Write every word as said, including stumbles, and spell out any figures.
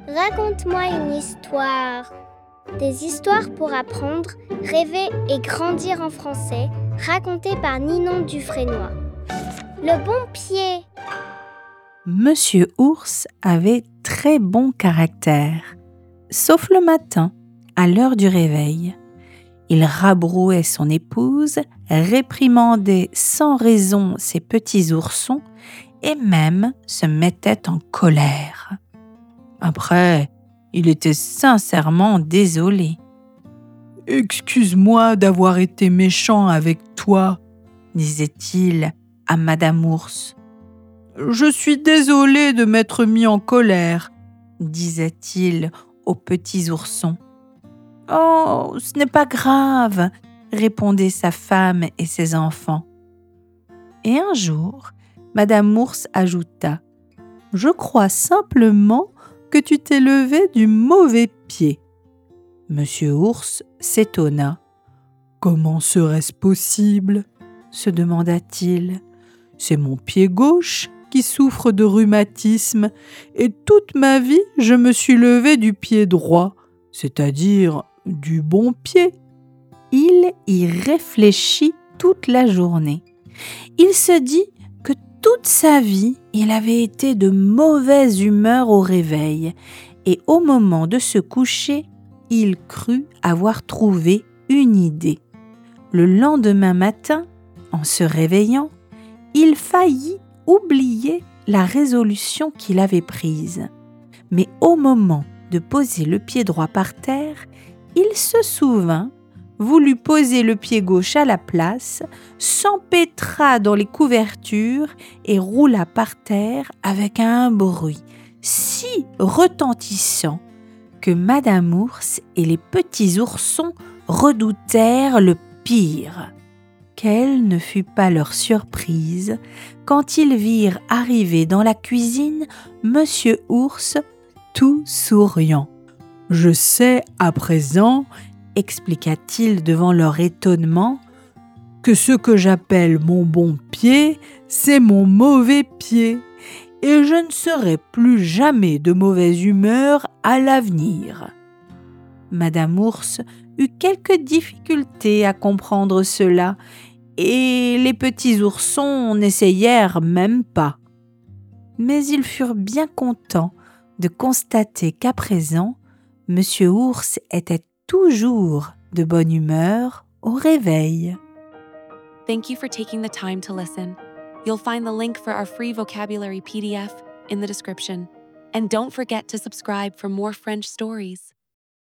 Raconte-moi une histoire. Des histoires pour apprendre, rêver et grandir en français, racontées par Ninon Dufresnoy. Le bon pied. Monsieur Ours avait très bon caractère, sauf le matin, à l'heure du réveil. Il rabrouait son épouse, réprimandait sans raison ses petits oursons et même se mettait en colère. Après, il était sincèrement désolé. « Excuse-moi d'avoir été méchant avec toi, » disait-il à Madame Ours. « Je suis désolé de m'être mis en colère, » disait-il aux petits oursons. « Oh, ce n'est pas grave, » répondaient sa femme et ses enfants. Et un jour, Madame Ours ajouta : « Je crois simplement que tu t'es levé du mauvais pied. » Monsieur Ours s'étonna. « Comment serait-ce possible ?» se demanda-t-il. « C'est mon pied gauche qui souffre de rhumatisme et toute ma vie je me suis levé du pied droit, c'est-à-dire du bon pied. » Il y réfléchit toute la journée. Il se dit que toute sa vie, il avait été de mauvaise humeur au réveil et au moment de se coucher, il crut avoir trouvé une idée. Le lendemain matin, en se réveillant, il faillit oublier la résolution qu'il avait prise. Mais au moment de poser le pied droit par terre, il se souvint, voulut poser le pied gauche à la place, s'empêtra dans les couvertures et roula par terre avec un bruit si retentissant que Madame Ours et les petits oursons redoutèrent le pire. Quelle ne fut pas leur surprise quand ils virent arriver dans la cuisine Monsieur Ours tout souriant. « Je sais à présent, » expliqua-t-il devant leur étonnement, « que ce que j'appelle mon bon pied, c'est mon mauvais pied, et je ne serai plus jamais de mauvaise humeur à l'avenir. » Madame Ours eut quelques difficultés à comprendre cela, et les petits oursons n'essayèrent même pas. Mais ils furent bien contents de constater qu'à présent, Monsieur Ours était toujours de bonne humeur au réveil. Thank you for taking the time to listen. You'll find the link for our free vocabulary P D F in the description. And don't forget to subscribe for more French stories.